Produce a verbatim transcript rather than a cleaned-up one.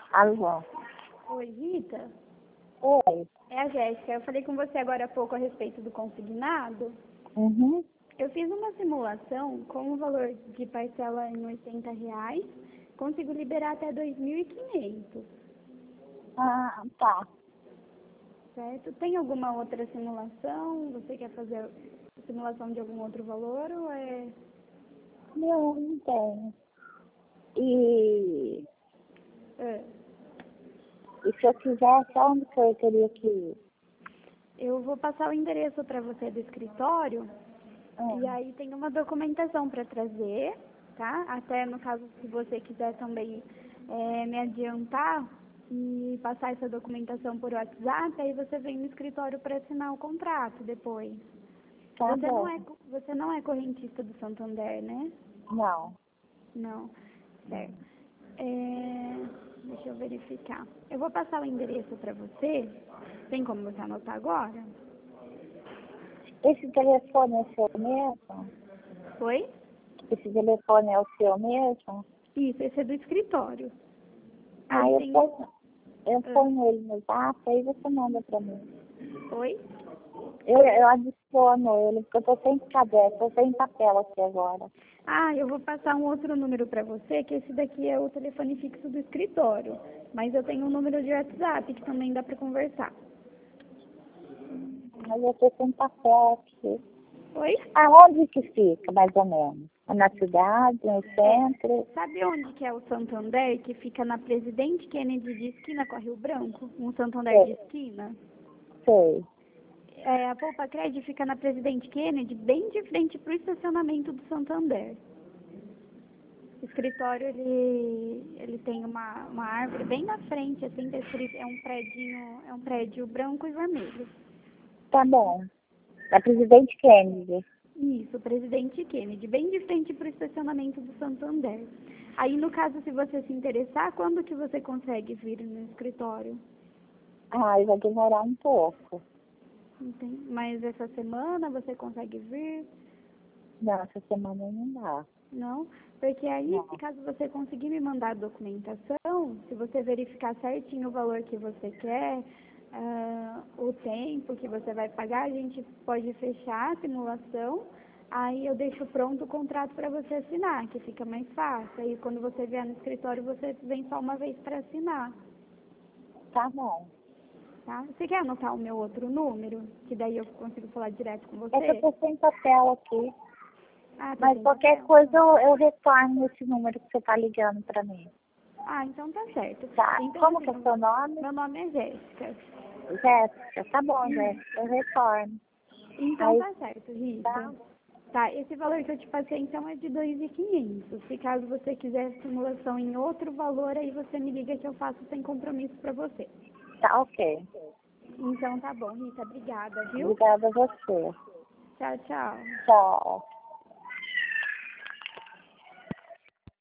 Alô? Oi, Rita. Oi. É a Jéssica. Eu falei com você agora há pouco a respeito do consignado. Uhum. Eu fiz uma simulação com o valor de parcela em oitenta reais. Consigo liberar até dois mil e quinhentos, Ah, tá. certo? Tem alguma outra simulação? Você quer fazer simulação de algum outro valor ou é... Não, não tenho. E, é? e se eu quisesse, onde que eu teria que ir? Eu vou passar o endereço para você do escritório. E Ah, aí tem uma documentação para trazer, tá? Até no caso, se você quiser também é, me adiantar e passar essa documentação por WhatsApp, aí você vem no escritório para assinar o contrato depois. tá Você não bom. é, você não é correntista do Santander, né? Não. Não. Certo. É, deixa eu verificar. Eu vou passar o endereço para você. Tem como você anotar agora? Esse telefone é o seu mesmo? Oi? Esse telefone é o seu mesmo? Isso, esse é do escritório. Ah, Aí eu tem... ponho, eu ah, ponho ele no zap, aí você manda pra mim. Oi? Eu, eu adiciono ele, porque eu tô sem caderno, tô sem papel aqui agora. Ah, eu vou passar um outro número para você, que esse daqui é o telefone fixo do escritório. Mas eu tenho um número de WhatsApp que também dá para conversar. Mas eu tô sem papel aqui. Oi? Aonde que fica, mais ou menos? É na cidade, no centro? Sabe onde que é o Santander, que fica na Presidente Kennedy de esquina com a Rio Branco? Um Santander de Sei, esquina? sei. É, a Poupa Cred fica na Presidente Kennedy, bem de frente para o estacionamento do Santander. O escritório, ele, ele tem uma, uma árvore bem na frente, assim, tá escrito, é um prédio, é um prédio branco e vermelho. Tá bom. Da Presidente Kennedy. Isso, Presidente Kennedy, bem de frente para o estacionamento do Santander. Aí, no caso, se você se interessar, quando que você consegue vir no escritório? Ah, vai demorar um pouco. Entende? Mas essa semana você consegue vir? Não, essa semana não dá. Não? Porque aí, se Não. caso você conseguir me mandar a documentação, se você verificar certinho o valor que você quer, ah, o tempo que você vai pagar, a gente pode fechar a simulação, aí eu deixo pronto o contrato para você assinar, que fica mais fácil. Aí quando você vier no escritório, você vem só uma vez para assinar, Tá bom. tá? Você quer anotar o meu outro número, que daí eu consigo falar direto com É que eu você? tô sem papel aqui. Ah, tá Mas sem qualquer papel? coisa eu, eu retorno esse número que você tá ligando pra mim. Ah, então tá certo. Tá. Então, Como que assim, é seu nome? meu nome é Jéssica. Jéssica. Tá bom, Isso. Jéssica. Eu retorno. Então Aí, tá certo, Rita. tá? Tá, esse valor que eu te passei então é de dois mil e quinhentos. Se caso você quiser simulação em outro valor, aí você me liga que eu faço sem compromisso pra você. Tá ok. Então tá bom, Rita, obrigada, viu? Obrigada a você. Tchau, tchau. Tchau.